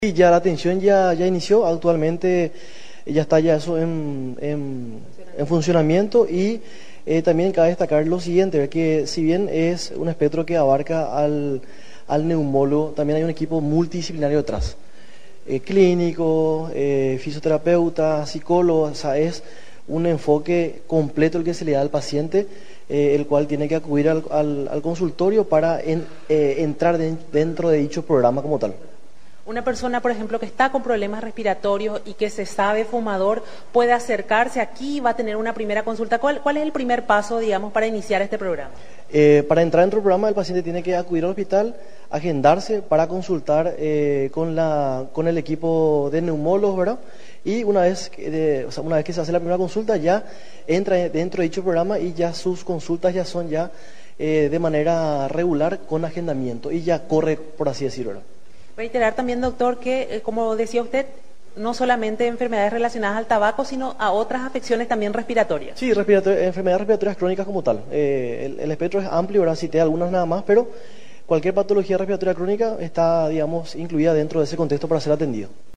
Y ya la atención ya inició, actualmente ya está ya eso en funcionamiento y también cabe destacar lo siguiente, que si bien es un espectro que abarca al neumólogo, también hay un equipo multidisciplinario detrás, clínico, fisioterapeuta, psicólogo, o sea, es un enfoque completo el que se le da al paciente, el cual tiene que acudir al consultorio para entrar dentro de dicho programa como tal. Una persona, por ejemplo, que está con problemas respiratorios y que se sabe fumador, puede acercarse aquí y va a tener una primera consulta. ¿Cuál es el primer paso, digamos, para iniciar este programa? Para entrar dentro del programa, el paciente tiene que acudir al hospital, agendarse para consultar con el equipo de neumólogos, ¿verdad? Y una vez que se hace la primera consulta, ya entra dentro de dicho programa y ya sus consultas ya son de manera regular con agendamiento y ya corre, por así decirlo, ¿verdad? Reiterar también, doctor, que como decía usted, no solamente enfermedades relacionadas al tabaco, sino a otras afecciones también respiratorias. Sí, enfermedades respiratorias crónicas como tal. El espectro es amplio, ahora cité algunas nada más, pero cualquier patología respiratoria crónica está, digamos, incluida dentro de ese contexto para ser atendido.